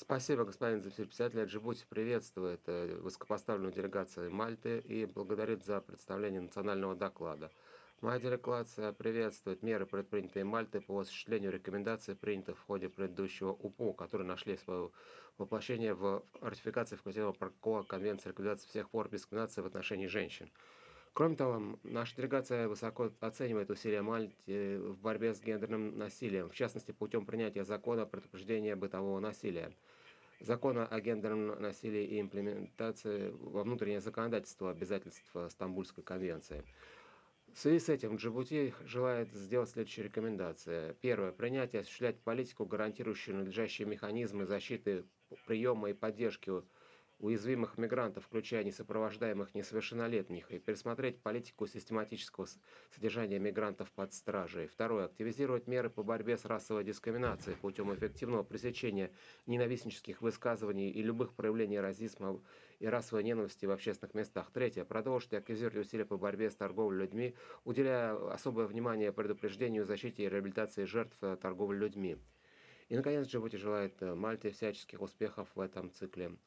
Спасибо, господин заместитель от Джибути приветствует высокопоставленную делегацию Мальты и благодарит за представление национального доклада. Моя делегация приветствует меры, предпринятые Мальтой по осуществлению рекомендаций, принятых в ходе предыдущего УПО, которые нашли свое воплощение в ратификации Факультативного протокола Конвенции о ликвидации всех форм дискриминации в отношении женщин. Кроме того, наша делегация высоко оценивает усилия Мальты в борьбе с гендерным насилием, в частности, путем принятия закона о предупреждении бытового насилия, закона о гендерном насилии и имплементации во внутреннее законодательство обязательств Стамбульской конвенции. В связи с этим Джибути желает сделать следующие рекомендации. Первое. Принять и осуществлять политику, гарантирующую надлежащие механизмы защиты, приема и поддержки уязвимых мигрантов, включая несопровождаемых несовершеннолетних, и пересмотреть политику систематического содержания мигрантов под стражей. Второе. Активизировать меры по борьбе с расовой дискриминацией путем эффективного пресечения ненавистнических высказываний и любых проявлений расизма и расовой ненависти в общественных местах. Третье. Продолжить и активизировать усилия по борьбе с торговлей людьми, уделяя особое внимание предупреждению, защите и реабилитации жертв торговли людьми. И, наконец, Джибути желает Мальте всяческих успехов в этом цикле